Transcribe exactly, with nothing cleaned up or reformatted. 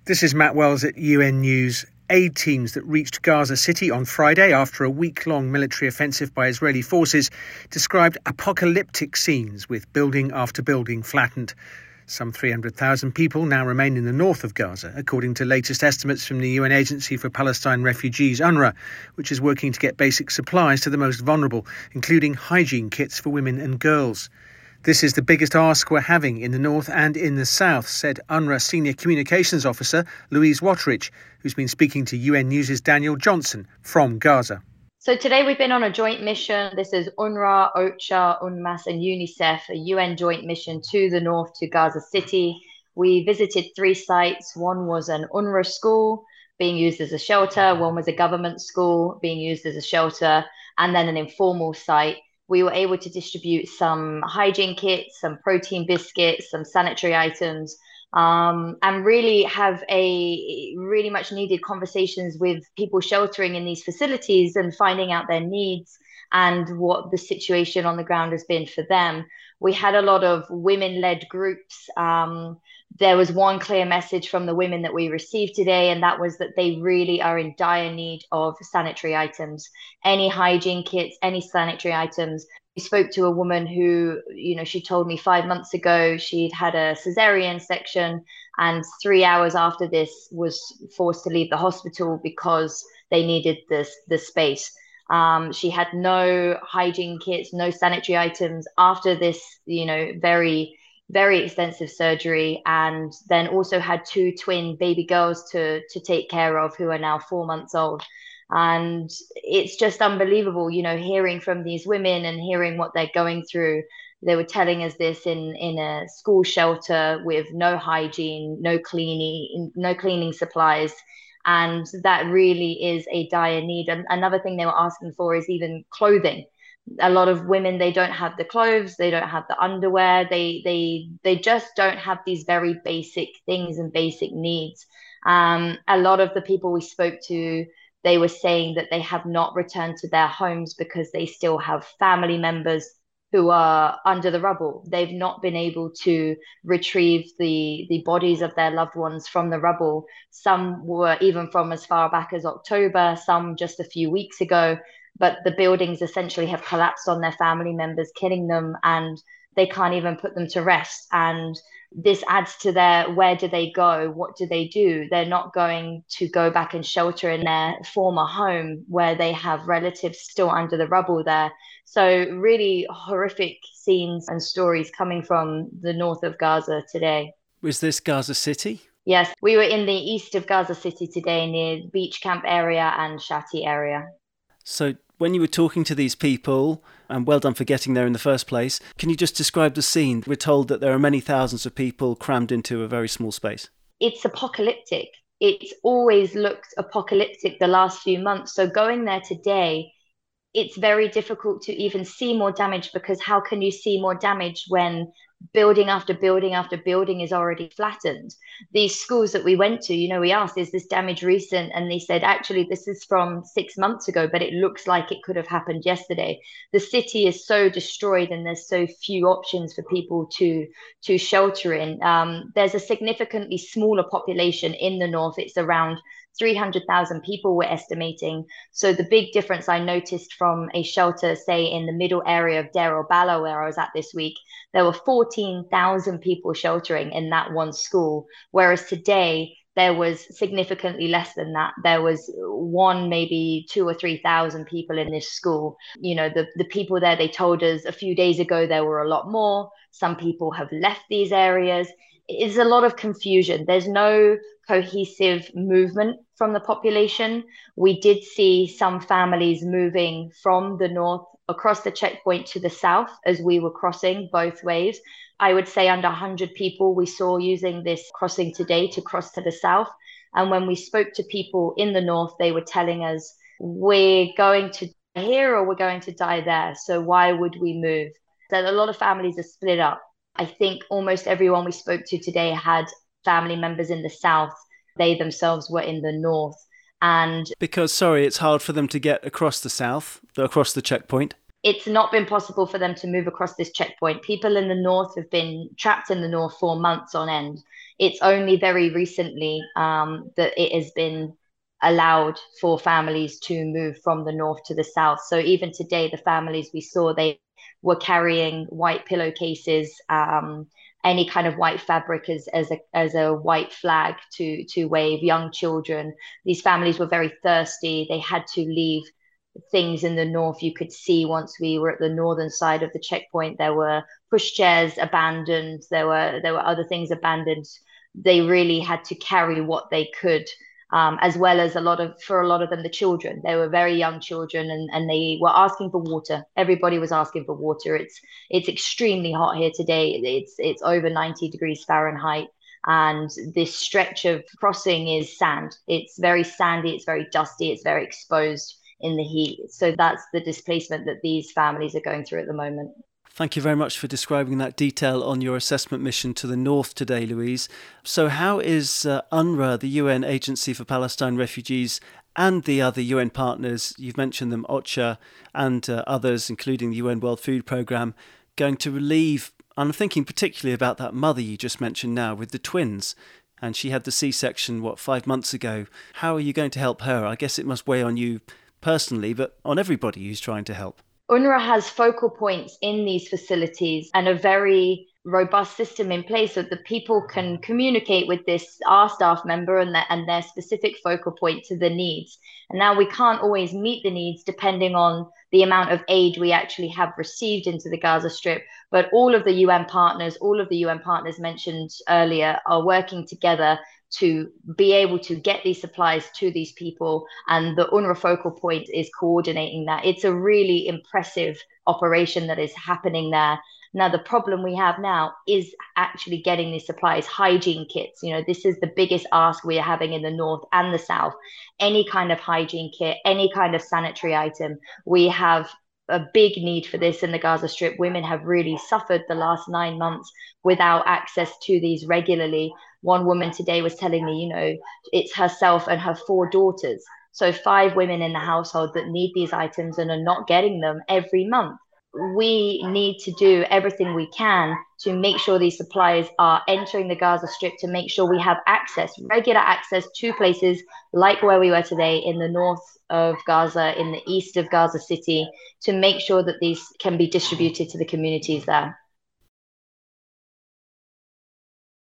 This is Matt Wells at U N News. Aid teams that reached Gaza City on Friday after a week-long military offensive by Israeli forces described apocalyptic scenes with building after building flattened. Some three hundred thousand people now remain in the north of Gaza, according to latest estimates from the U N Agency for Palestine Refugees, UNRWA, which is working to get basic supplies to the most vulnerable, including hygiene kits for women and girls. This is the biggest ask we're having in the north and in the south, said UNRWA Senior Communications Officer Louise Waterich, who's been speaking to U N News' Daniel Johnson from Gaza. So today we've been on a joint mission. This is UNRWA, OCHA, UNMAS and UNICEF, a U N joint mission to the north, to Gaza City. We visited three sites. One was an UNRWA school being used as a shelter. One was a government school being used as a shelter, and then an informal site. We were able to distribute some hygiene kits, some protein biscuits, some sanitary items, um, and really have a really much needed conversations with people sheltering in these facilities and finding out their needs and what the situation on the ground has been for them. We had a lot of women-led groups. Um, there was one clear message from the women that we received today, and that was that they really are in dire need of sanitary items, any hygiene kits, any sanitary items. We spoke to a woman who, you know, she told me five months ago she'd had a cesarean section, and three hours after this was forced to leave the hospital because they needed this the space. Um, she had no hygiene kits, no sanitary items after this, you know, very, very extensive surgery, and then also had two twin baby girls to to take care of who are now four months old. And it's just unbelievable, you know, hearing from these women and hearing what they're going through. They were telling us this in, in a school shelter with no hygiene, no cleaning, no cleaning supplies. And that really is a dire need. And another thing they were asking for is even clothing. A lot of women, they don't have the clothes, they don't have the underwear, they they they just don't have these very basic things and basic needs. Um, a lot of the people we spoke to, they were saying that they have not returned to their homes because they still have family members who are under the rubble. They've not been able to retrieve the, the bodies of their loved ones from the rubble. Some were even from as far back as October, some just a few weeks ago, but the buildings essentially have collapsed on their family members, killing them, and they can't even put them to rest. And this adds to their, where do they go? What do they do? They're not going to go back and shelter in their former home where they have relatives still under the rubble there. So really horrific scenes and stories coming from the north of Gaza today. Was this Gaza City? Yes, we were in the east of Gaza City today near Beach Camp area and Shati area. So when you were talking to these people, and well done for getting there in the first place, can you just describe the scene? We're told that there are many thousands of people crammed into a very small space. It's apocalyptic. It's always looked apocalyptic the last few months. So going there today, it's very difficult to even see more damage, because how can you see more damage when building after building after building is already flattened? These schools that we went to, you know, we asked, is this damage recent? And they said, actually, this is from six months ago, but it looks like it could have happened yesterday. The city is so destroyed and there's so few options for people to, to shelter in. Um, there's a significantly smaller population in the north. It's around three hundred thousand people we're estimating. So the big difference I noticed from a shelter, say in the middle area of Deir al-Balah, where I was at this week, there were fourteen thousand people sheltering in that one school. Whereas today, there was significantly less than that. There was one, maybe two or three thousand people in this school. You know, the, the people there, they told us a few days ago, there were a lot more. Some people have left these areas. It's a lot of confusion. There's no cohesive movement from the population. We did see some families moving from the north across the checkpoint to the south as we were crossing both ways. I would say under one hundred people we saw using this crossing today to cross to the south. And when we spoke to people in the north, they were telling us, we're going to die here or we're going to die there. So why would we move? So a lot of families are split up. I think almost everyone we spoke to today had family members in the south. They themselves were in the north. And because, sorry, it's hard for them to get across the south, across the checkpoint. It's not been possible for them to move across this checkpoint. People in the north have been trapped in the north for months on end. It's only very recently um, that it has been allowed for families to move from the north to the south. So even today, the families we saw, they were carrying white pillowcases, um, any kind of white fabric as, as a as a white flag to to wave. Young children. These families were very thirsty. They had to leave things in the north. You could see once we were at the northern side of the checkpoint, there were pushchairs abandoned. There were there were other things abandoned. They really had to carry what they could, um, as well as a lot of, for a lot of them, the children. They were very young children, and, and they were asking for water. Everybody was asking for water. It's it's extremely hot here today. It's it's over ninety degrees Fahrenheit. And this stretch of crossing is sand. It's very sandy, it's very dusty, it's very exposed in the heat. So that's the displacement that these families are going through at the moment. Thank you very much for describing that detail on your assessment mission to the north today, Louise. So how is uh, UNRWA, the U N Agency for Palestine Refugees, and the other U N partners, you've mentioned them, OCHA and uh, others, including the U N World Food Programme, going to relieve, I'm thinking particularly about that mother you just mentioned now with the twins, and she had the C-section, what, five months ago. How are you going to help her? I guess it must weigh on you personally, but on everybody who's trying to help. UNRWA has focal points in these facilities and a very robust system in place so that people can communicate with this, our staff member, and, the, and their specific focal point to the needs. And now we can't always meet the needs depending on the amount of aid we actually have received into the Gaza Strip. But all of the U N partners, all of the U N partners mentioned earlier, are working together to be able to get these supplies to these people. And the UNRWA focal point is coordinating that. It's a really impressive operation that is happening there. Now, the problem we have now is actually getting these supplies, hygiene kits. You know, this is the biggest ask we are having in the north and the south. Any kind of hygiene kit, any kind of sanitary item. We have a big need for this in the Gaza Strip. Women have really suffered the last nine months without access to these regularly. One woman today was telling me, you know, it's herself and her four daughters. So five women in the household that need these items and are not getting them every month. We need to do everything we can to make sure these supplies are entering the Gaza Strip, to make sure we have access, regular access to places like where we were today in the north of Gaza, in the east of Gaza City, to make sure that these can be distributed to the communities there.